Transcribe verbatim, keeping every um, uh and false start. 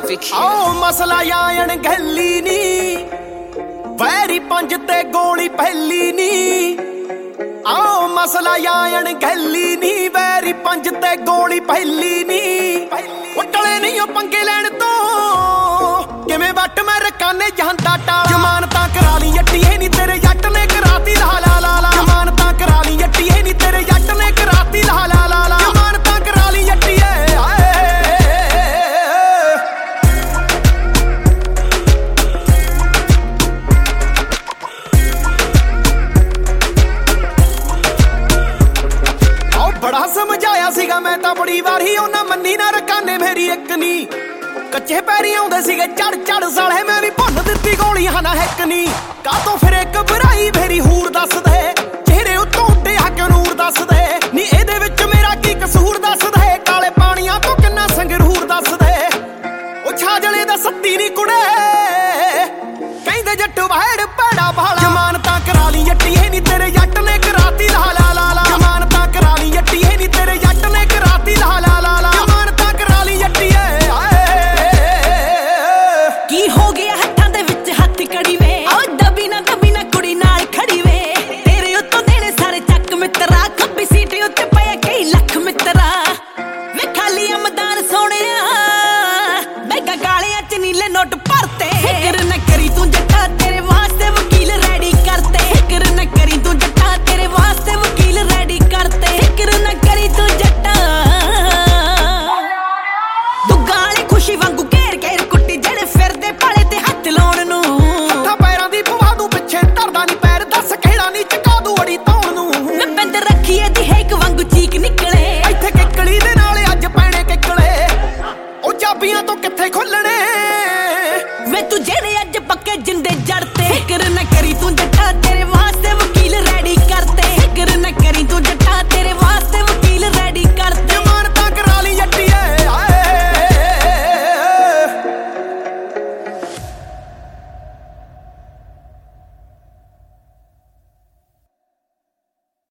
आओ मसला यायन गली नी वैरी पंज ते गोली पहली नी आओ मसला यायन गली नी वैरी पंज ते गोली पहली नी टले नहीं हो पंगे लैन तो किवें वट मैं रकाने जहांदा टाला जमानतां करा ली जट्टीए नी तेरे जट ने कराती ला ला ला ला जमानतां करा ली जट्टीए नी तेरे जट ने कराती ला ला ला ला जमानतां करा ली जट्टीए बड़ा समझाया सीगा मैं तां बड़ी वारी उन्हां मन्नी ना रकाने मेरी एक नी कच्चे पैरी आउंदे सीगे चढ़ चढ़ साले मैं भी भुन दित्ती गोली हां ना हैक नी कातों फिर एक बुराई मेरी हूर दस दे चेहरे उत्तों उड्डिया क्यों नूर दस दे नी इहदे विच मेरा की कसूर दस दे काले पानियां तो किन्ना संगरूर दस दे ओ छाजले दा सत्ती नी कुड़े कहिंदे जट्ट वाड़ भैड़ा भाला जमानतां करा ली जट्टीए नी तेरे